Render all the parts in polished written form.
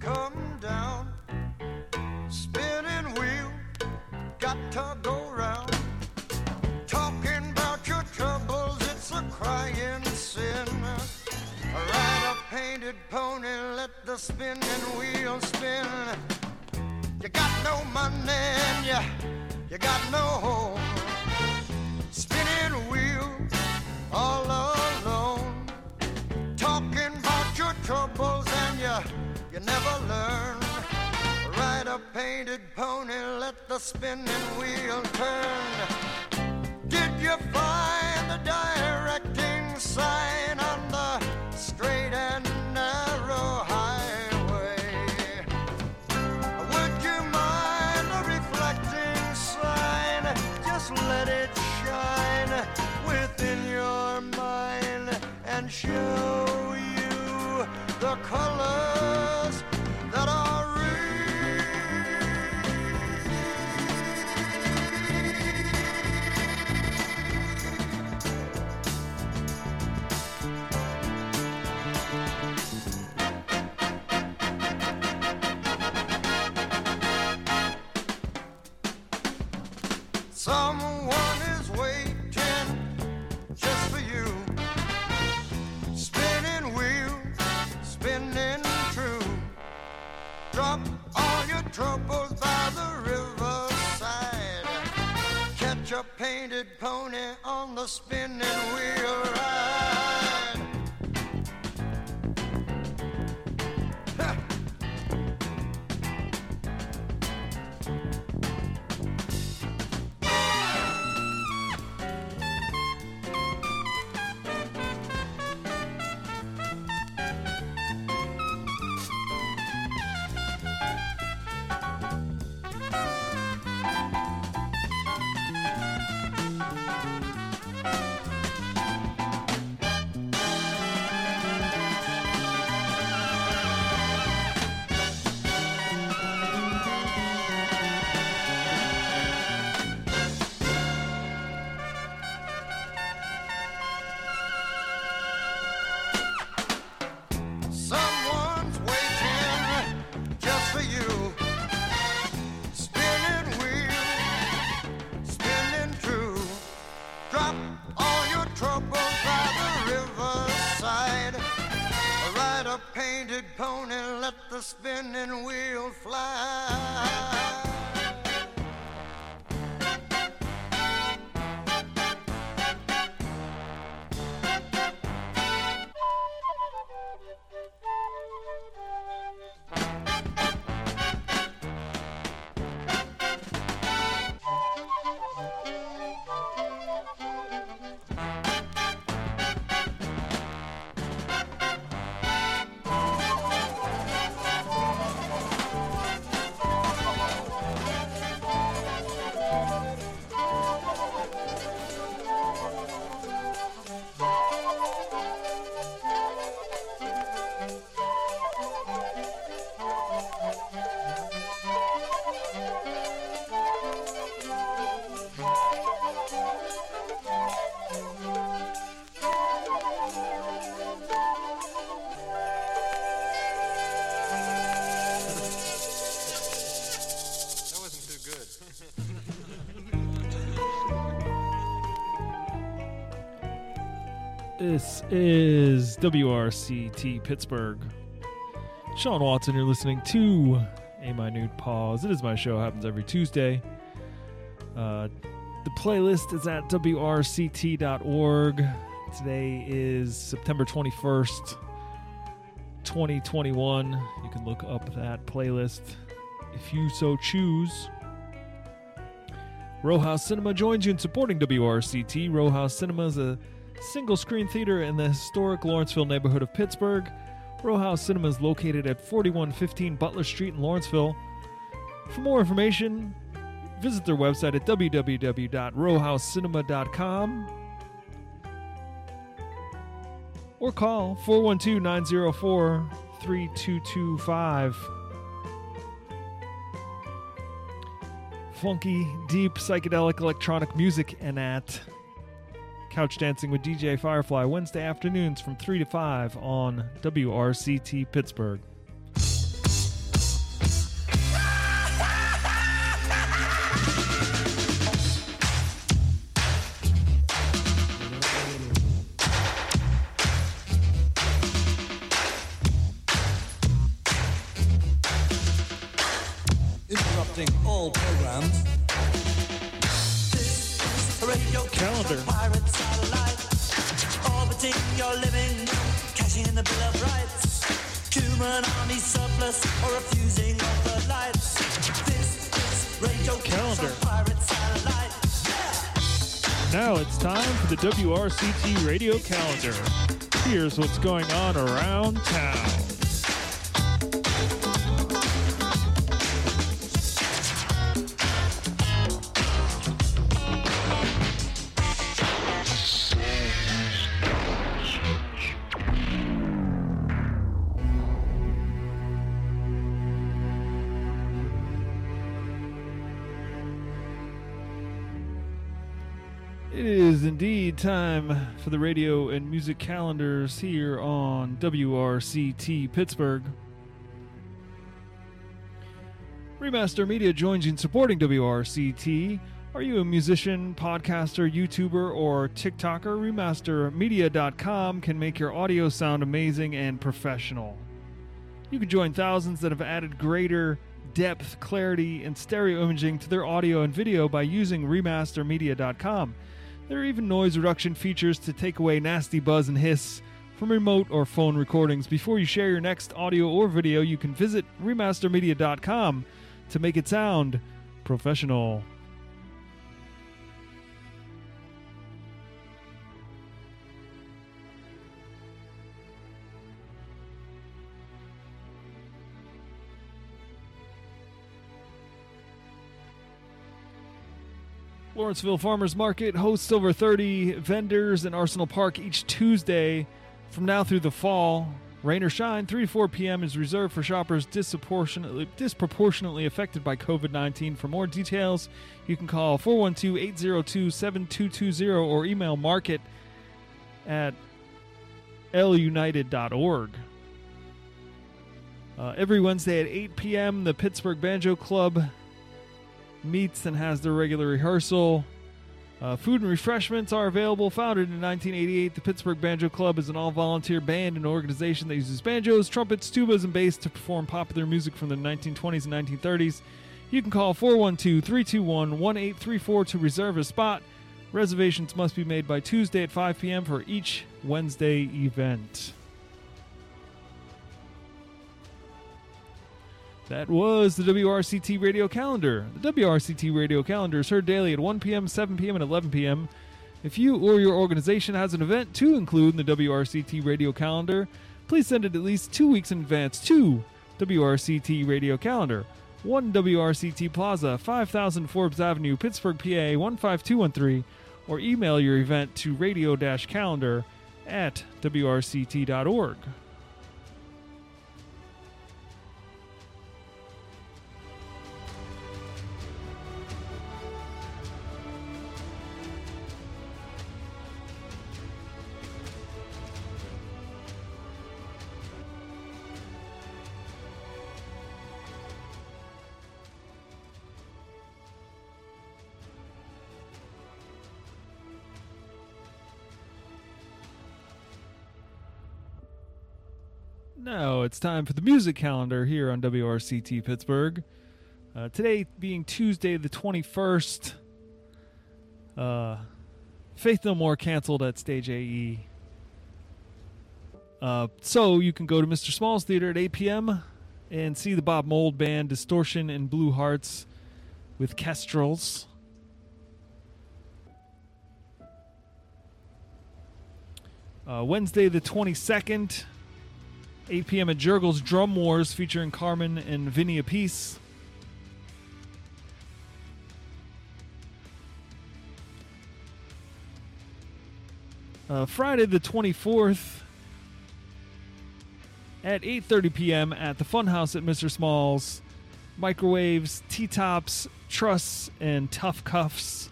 come down. Spinning wheel, got to go round. Talking about your troubles, it's a crying sin. Ride a painted pony, let the spinning wheel spin. You got no money and you got no home. Spinning wheel, all alone. Talking about your troubles and you never learn. Ride a painted pony, let the spinning wheel turn. Did you find the directing sign on the straight and narrow highway? Would you mind a reflecting sign? Just let it shine within your mind and show you the colors that are real. Someone is waiting just for you. Spinning wheel, spinning true. Drop all your troubles by the riverside. Catch a painted pony on the spinning wheel ride. Ha! Someone's waiting just for you. Spinning wheel, spinning true. Drop all your troubles by the riverside. Ride a painted pony, let the spinning wheel fly. This is WRCT Pittsburgh. Sean Watson, you're listening to A Minute Pause. It is my show, happens every Tuesday. The playlist is at WRCT.org. Today is September 21st, 2021. You can look up that playlist if you so choose. Row House Cinema joins you in supporting WRCT. Row House Cinema is a single-screen theater in the historic Lawrenceville neighborhood of Pittsburgh. Row House Cinema is located at 4115 Butler Street in Lawrenceville. For more information, visit their website at www.rowhousecinema.com or call 412-904-3225. Funky, deep, psychedelic electronic music and at Couch Dancing with DJ Firefly, Wednesday afternoons from 3 to 5 on WRCT Pittsburgh. interrupting all programs. This is a radio Calendar. pirate satellite, orbiting your living, cashing in the Bill of Rights. Human army surplus or refusing of the lights. This is radio Calendar. pirate satellite. Now it's time for the WRCT radio calendar. Here's what's going on around town. It is indeed time for the radio and music calendars here on WRCT Pittsburgh. Remaster Media joins you in supporting WRCT. Are you a musician, podcaster, YouTuber, or TikToker? RemasterMedia.com can make your audio sound amazing and professional. You can join thousands that have added greater depth, clarity, and stereo imaging to their audio and video by using RemasterMedia.com. There are even noise reduction features to take away nasty buzz and hiss from remote or phone recordings. Before you share your next audio or video, you can visit remastermedia.com to make it sound professional. Lawrenceville Farmers Market hosts over 30 vendors in Arsenal Park each Tuesday from now through the fall. Rain or shine, 3 to 4 p.m. is reserved for shoppers disproportionately affected by COVID-19. For more details, you can call 412-802-7220 or email market@lunited.org. Every Wednesday at 8 p.m., the Pittsburgh Banjo Club meets and has their regular rehearsal. Food and refreshments are available. Founded in 1988, the Pittsburgh Banjo Club is an all-volunteer band and organization that uses banjos, trumpets, tubas, and bass to perform popular music from the 1920s and 1930s. You can call 412-321-1834 to reserve a spot. Reservations must be made by Tuesday at 5 p.m. for each Wednesday event. That was the WRCT Radio Calendar. The WRCT Radio Calendar is heard daily at 1 p.m., 7 p.m., and 11 p.m. If you or your organization has an event to include in the WRCT Radio Calendar, please send it at least 2 weeks in advance to WRCT Radio Calendar, 1 WRCT Plaza, 5000 Forbes Avenue, Pittsburgh, PA, 15213, or email your event to radio-calendar@wrct.org. Now it's time for the music calendar here on WRCT Pittsburgh. Today being Tuesday the 21st, Faith No More canceled at Stage AE. So you can go to Mr. Small's Theater at 8 p.m. and see the Bob Mould Band, Distortion and Blue Hearts with Kestrels. Wednesday the 22nd, 8 p.m. at Jurgles Drum Wars featuring Carmen and Vinny Appice. Friday the 24th at 8:30 p.m. at the Funhouse at Mr. Small's, Microwaves, T-Tops, Truss, and Tough Cuffs.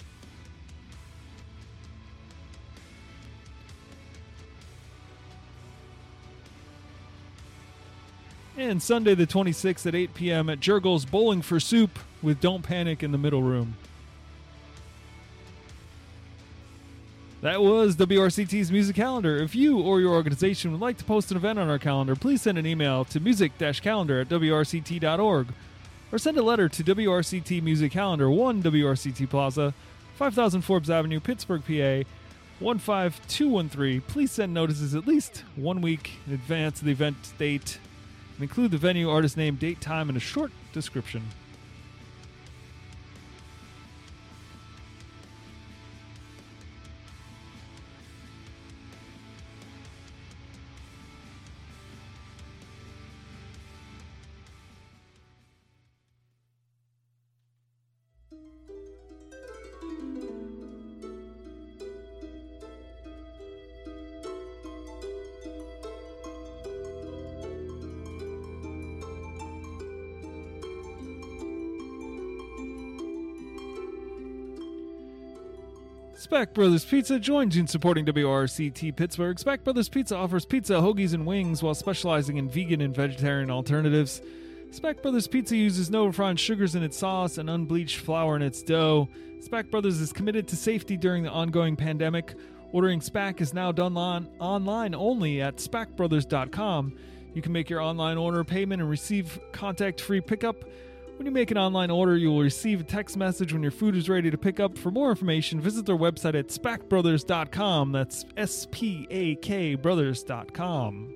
And Sunday the 26th at 8 p.m. at Jurgles Bowling for Soup with Don't Panic in the Middle Room. That was WRCT's Music Calendar. If you or your organization would like to post an event on our calendar, please send an email to music-calendar@wrct.org or send a letter to WRCT Music Calendar, 1 WRCT Plaza, 5000 Forbes Avenue, Pittsburgh, PA, 15213. Please send notices at least 1 week in advance of the event date and include the venue, artist name, date, time, and a short description. Speck Brothers Pizza joins you in supporting WRCT Pittsburgh. Speck Brothers Pizza offers pizza, hoagies, and wings while specializing in vegan and vegetarian alternatives. Speck Brothers Pizza uses no refined sugars in its sauce and unbleached flour in its dough. Speck Brothers is committed to safety during the ongoing pandemic. Ordering Speck is now done online only at SpeckBrothers.com. You can make your online order payment and receive contact-free pickup. When you make an online order, you will receive a text message when your food is ready to pick up. For more information, visit their website at SpackBrothers.com. That's SPAK Brothers.com.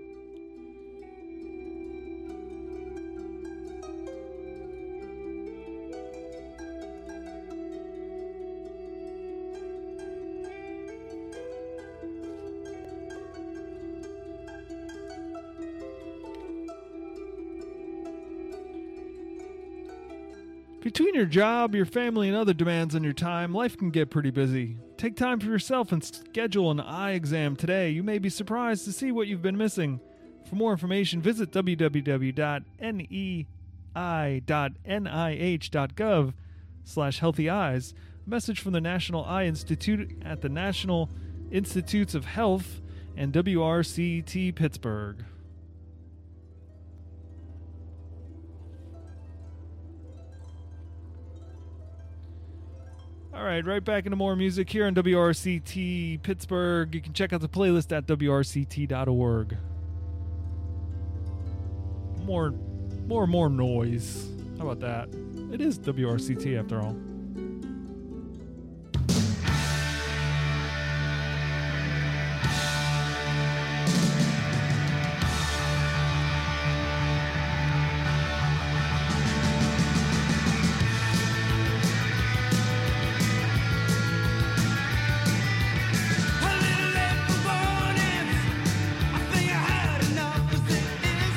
Between your job, your family, and other demands on your time, life can get pretty busy. Take time for yourself and schedule an eye exam today. You may be surprised to see what you've been missing. For more information, visit www.nei.nih.gov/healthy-eyes. A message from the National Eye Institute at the National Institutes of Health and WRCT Pittsburgh. All right, right back into more music here on WRCT Pittsburgh. You can check out the playlist at WRCT.org. More noise. How about that? It is WRCT after all.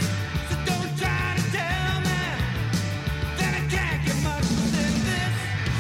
Don't try to tell me that I can't get much within this.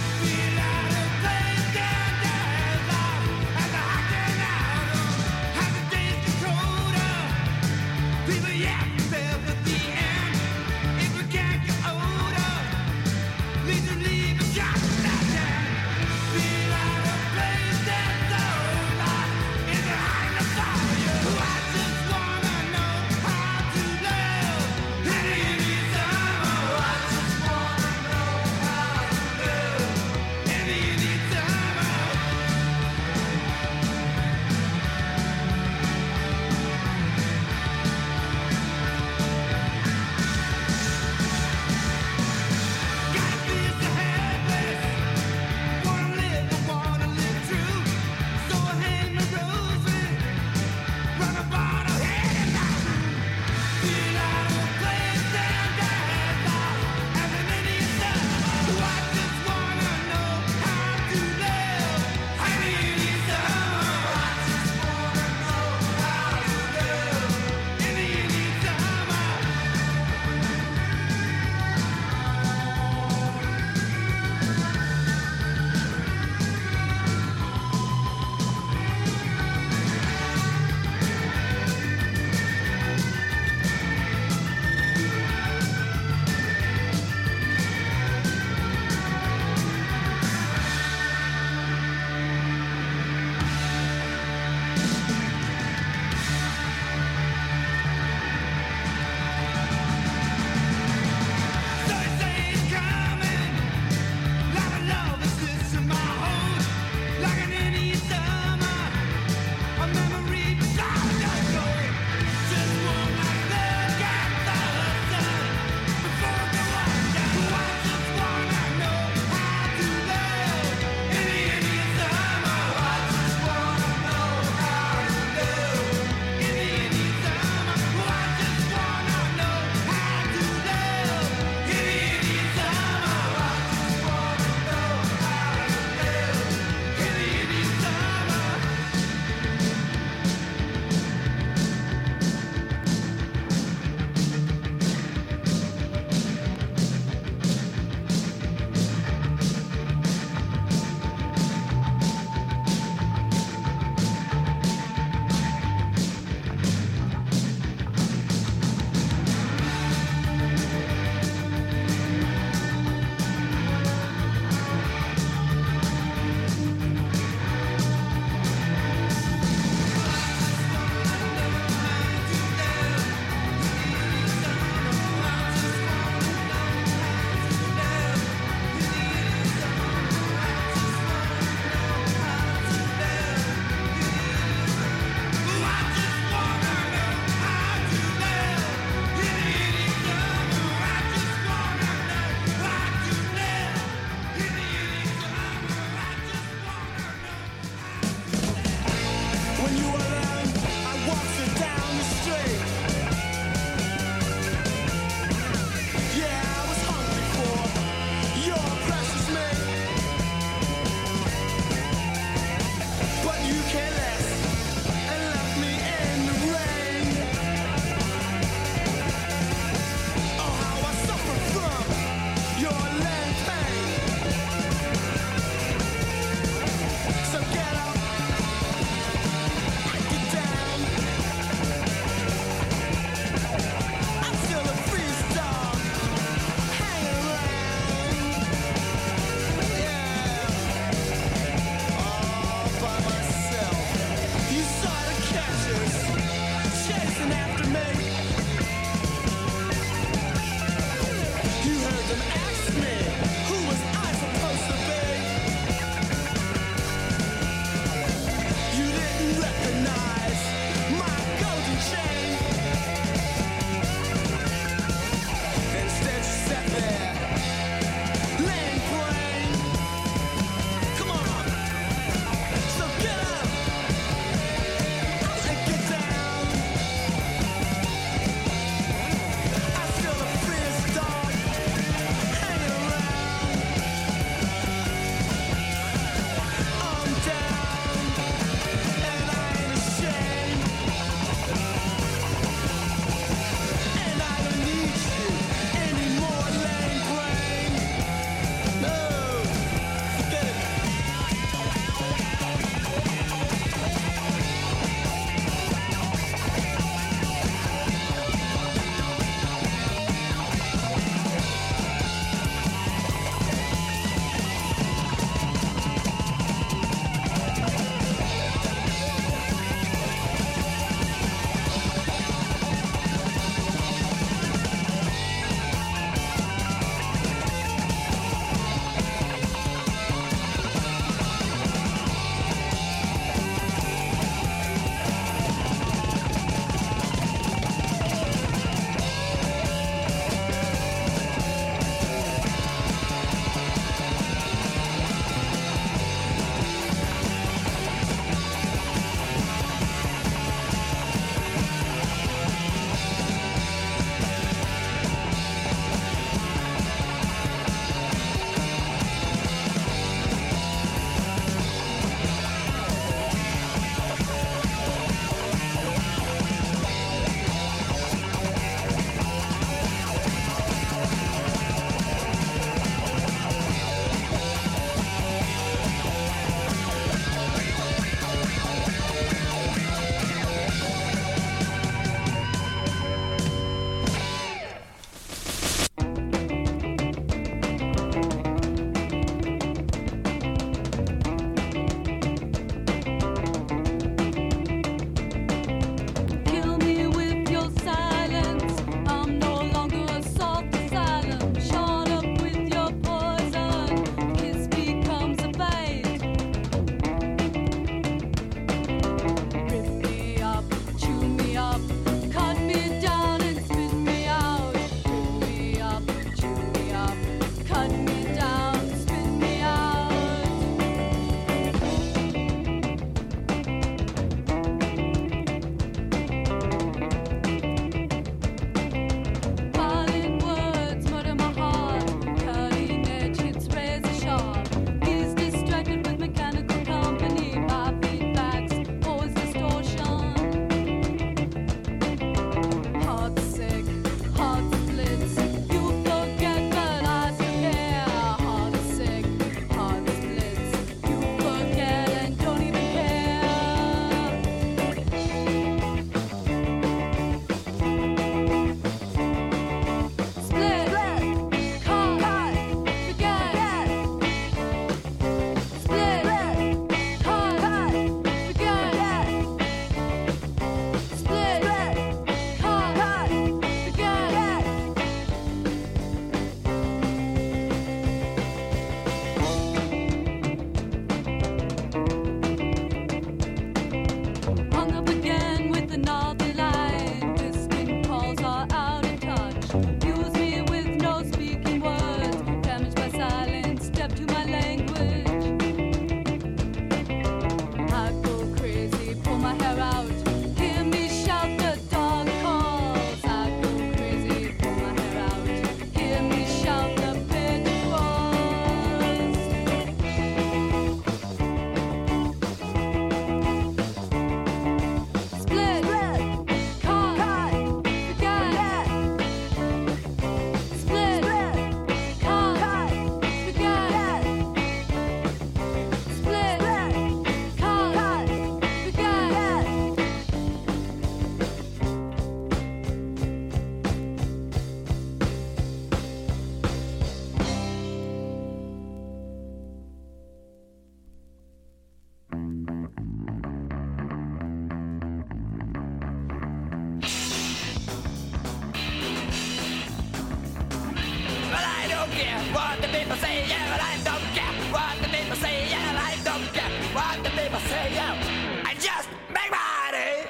what the people say, yeah, but I don't care what the people say, yeah, I don't care what the people say, yeah. I just make money.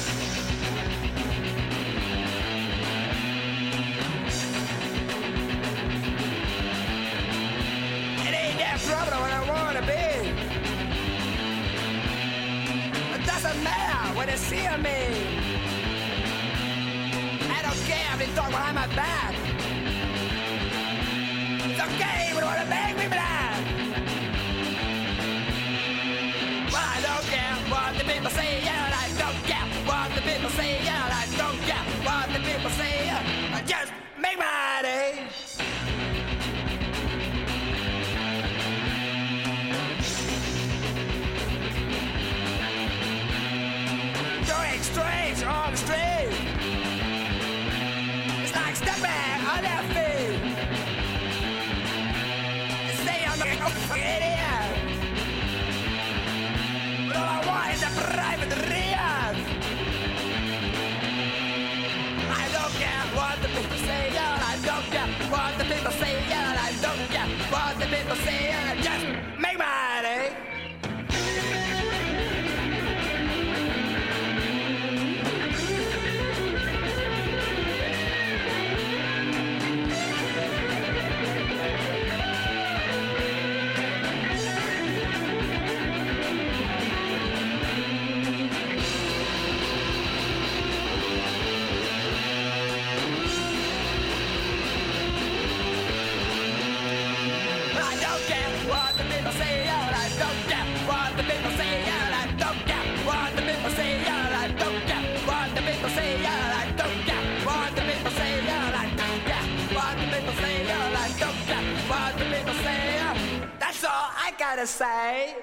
It ain't that problem when I wanna be. It doesn't matter when they see me. I don't care if they talk behind my back. It's okay, we don't wanna make me mad. Well, I don't care what the people say, yeah, and I don't care what the people say, yeah, and I don't care what the people say, yeah. I just make money. Going straight on the street. It's like stepping on their feet. They say I'm an idiot. But all I want is a private riot. I don't care what the people say, yeah, I don't care what the people say, yeah, I don't care what the people say, yeah, just make money. I don't care what the people say, yeah, I don't care what the people say, yeah, I don't care what the people say, yeah, I don't care what the people say, yeah, I don't care what the people say, yeah, I don't care what the people say, yeah, I don't care what the people say, yeah. That's all I gotta say.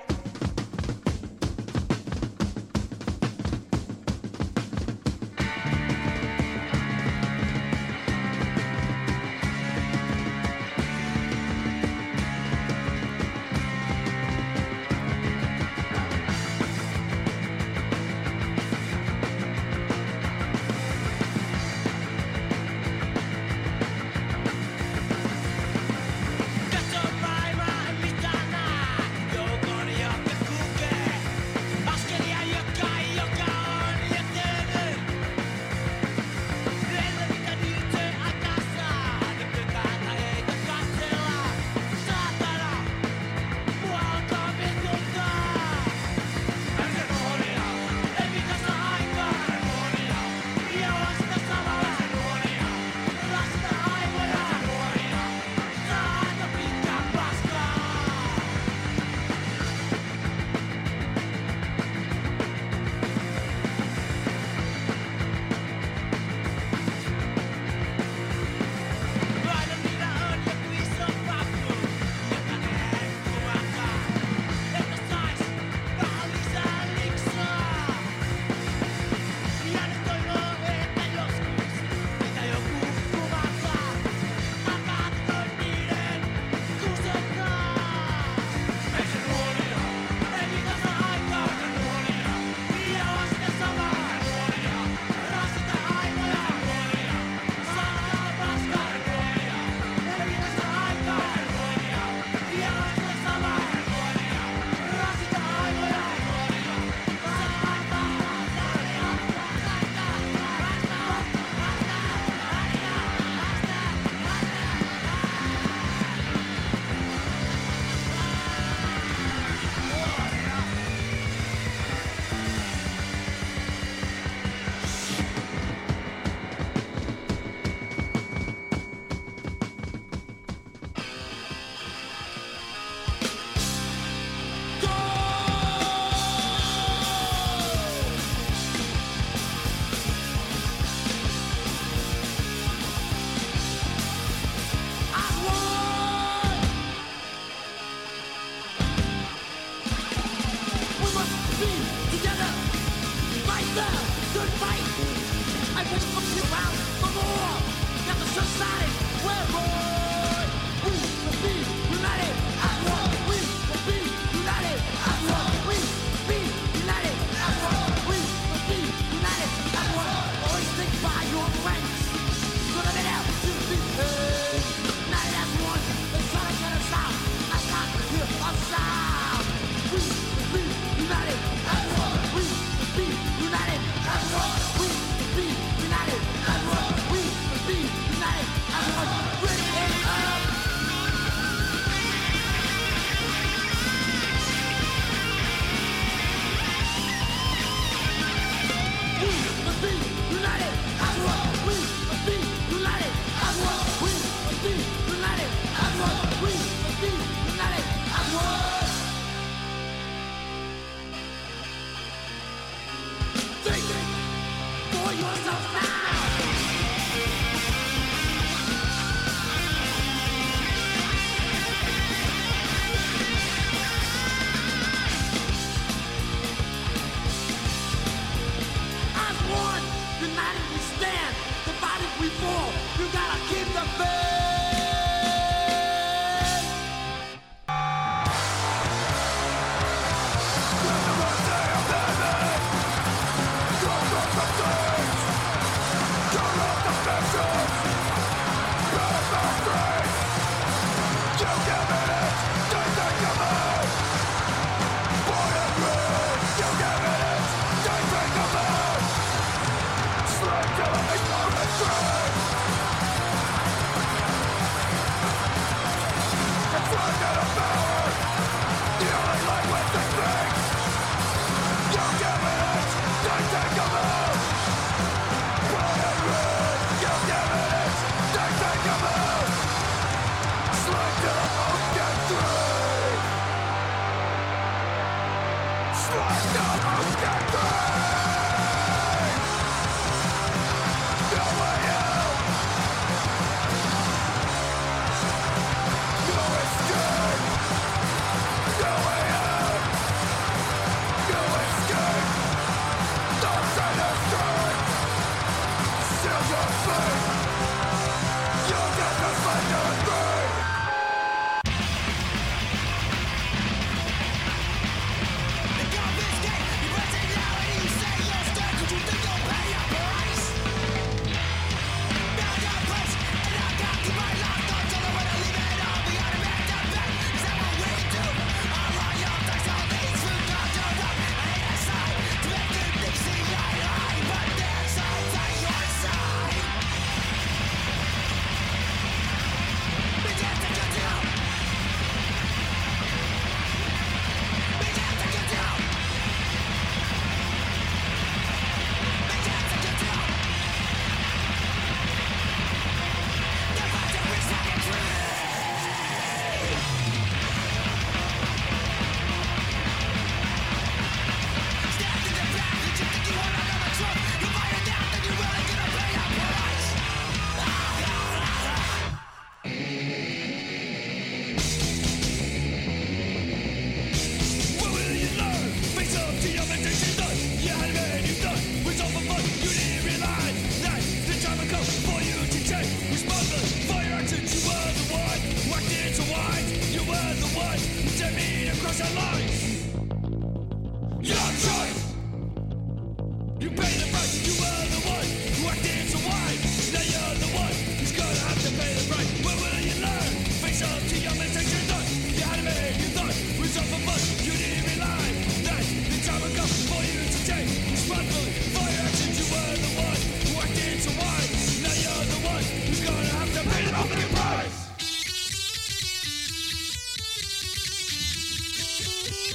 Just a rhyme, I'm Mr. You're gonna face our lies. Your choice. You pay the price. You were the one who acted so wise. Now you're the one who's gonna have to pay the price. When will you learn? Face up to your mistakes you've done. You had a man you thought was up for fun. You didn't realize that the time will come for you to take responsibility for your actions. You were the one who acted so wise. Now you're the one who's gonna have to pay the ultimate price.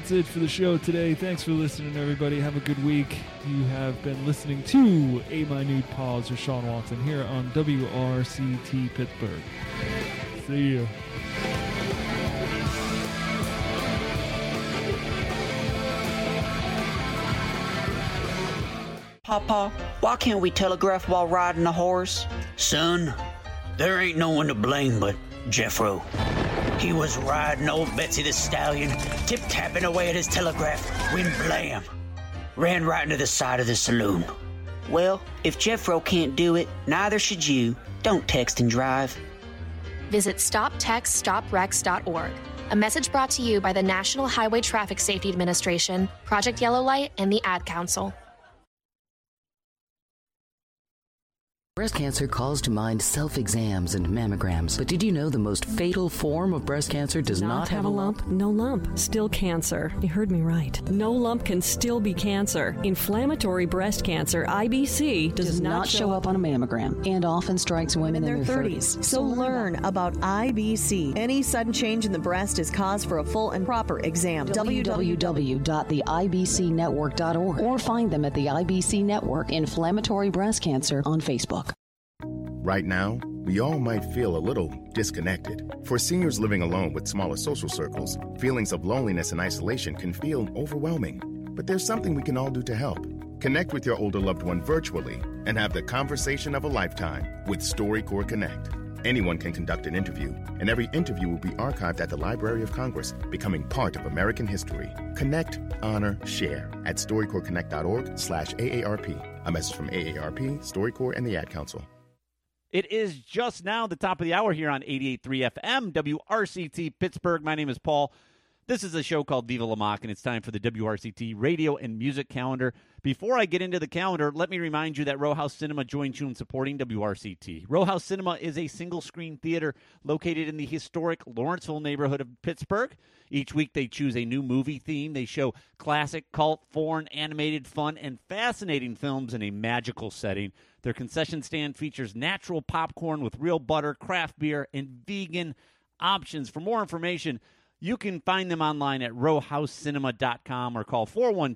that's it for the show today. Thanks for listening, everybody. Have a good week. You have been listening to A Minute Pause with Sean Watson here on WRCT Pittsburgh. See ya. Papa, why can't we telegraph while riding a horse? Son, there ain't no one to blame but Jeffro. He was riding old Betsy the Stallion, tip-tapping away at his telegraph, when blam! Ran right into the side of the saloon. Well, if Jeffro can't do it, neither should you. Don't text and drive. Visit StopTextStopWrecks.org. A message brought to you by the National Highway Traffic Safety Administration, Project Yellow Light, and the Ad Council. Breast cancer calls to mind self-exams and mammograms. But did you know the most fatal form of breast cancer does not have a lump? No lump. Still cancer. You heard me right. No lump can still be cancer. Inflammatory breast cancer, IBC, does not show up on a mammogram and often strikes women in their 30s. So learn about IBC. Any sudden change in the breast is cause for a full and proper exam. www.theibcnetwork.org or find them at the IBC Network Inflammatory Breast Cancer on Facebook. Right now, we all might feel a little disconnected. For seniors living alone with smaller social circles, feelings of loneliness and isolation can feel overwhelming. But there's something we can all do to help. Connect with your older loved one virtually and have the conversation of a lifetime with StoryCorps Connect. Anyone can conduct an interview, and every interview will be archived at the Library of Congress, becoming part of American history. Connect, honor, share at StoryCorpsConnect.org/AARP. A message from AARP, StoryCorps, and the Ad Council. It is just now the top of the hour here on 88.3 FM, WRCT Pittsburgh. My name is Paul. This is a show called Viva La Mock, and it's time for the WRCT radio and music calendar. Before I get into the calendar, let me remind you that Row House Cinema joins you in supporting WRCT. Row House Cinema is a single-screen theater located in the historic Lawrenceville neighborhood of Pittsburgh. Each week they choose a new movie theme. They show classic, cult, foreign, animated, fun, and fascinating films in a magical setting. Their concession stand features natural popcorn with real butter, craft beer, and vegan options. For more information, you can find them online at rowhousecinema.com or call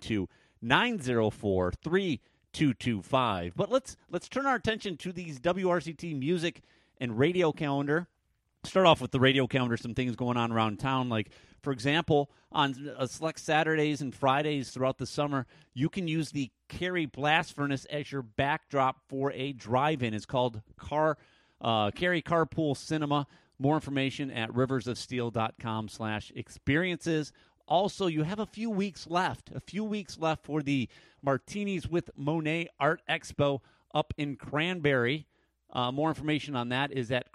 412-904-3225. But let's turn our attention to these WRCT music and radio calendar. Start off with the radio calendar, some things going on around town. Like, for example, on select Saturdays and Fridays throughout the summer, you can use the Cary Blast Furnace as your backdrop for a drive-in. It's called Cary Carpool Cinema. More information at riversofsteel.com/experiences. Also, you have a few weeks left for the Martinis with Monet Art Expo up in Cranberry. More information on that is at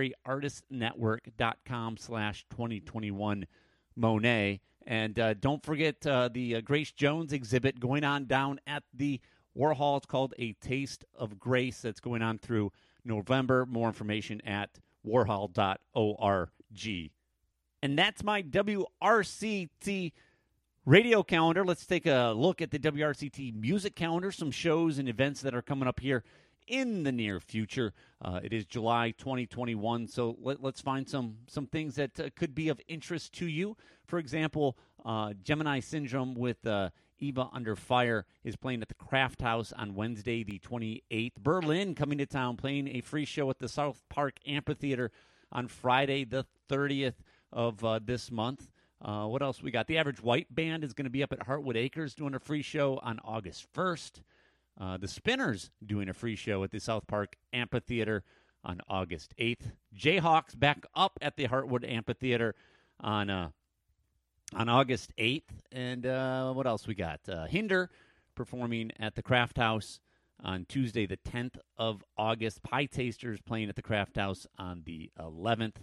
cranberryartistnetwork.com/2021 And don't forget the Grace Jones exhibit going on down at the Warhol. It's called A Taste of Grace. That's going on through November. More information at warhol.org. And that's my WRCT radio calendar. Let's take a look at the WRCT music calendar, some shows and events that are coming up here in the near future. It is July 2021, so let's find some things that could be of interest to you. For example, Gemini Syndrome with Eva Under Fire is playing at the Craft House on Wednesday, the 28th. Berlin coming to town, playing a free show at the South Park Amphitheater on Friday, the 30th of this month. What else we got? The Average White Band is going to be up at Heartwood Acres doing a free show on August 1st. The Spinners doing a free show at the South Park Amphitheater on August 8th. Jayhawks back up at the Heartwood Amphitheater on August 8th. And what else we got? Hinder performing at the Craft House on Tuesday, the 10th of August. Pie Tasters playing at the Craft House on the 11th.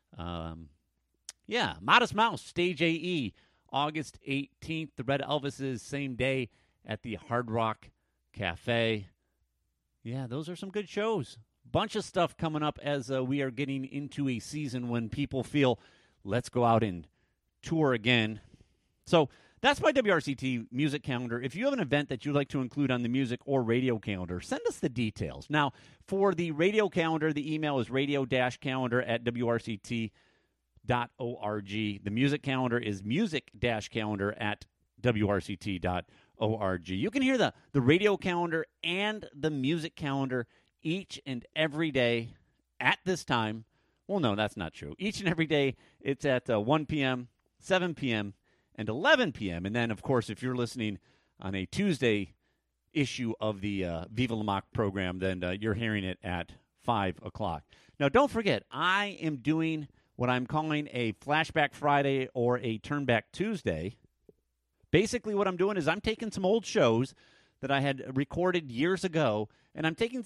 Modest Mouse, Stage AE, August 18th. The Red Elvises, same day at the Hard Rock Cafe. Yeah, those are some good shows. Bunch of stuff coming up as we are getting into a season when people feel, let's go out and tour again. So that's my WRCT music calendar. If you have an event that you'd like to include on the music or radio calendar, send us the details. Now, for the radio calendar, the email is radio-calendar@wrct.com. The music calendar is music-calendar at WRCT.org. You can hear the radio calendar and the music calendar each and every day at this time. Well, no, that's not true. Each and every day, it's at 1 p.m., 7 p.m., and 11 p.m. And then, of course, if you're listening on a Tuesday issue of the Viva La Mock program, then you're hearing it at 5 o'clock. Now, don't forget, I am doing what I'm calling a Flashback Friday or a Turnback Tuesday. Basically, what I'm doing is I'm taking some old shows that I had recorded years ago, and I'm taking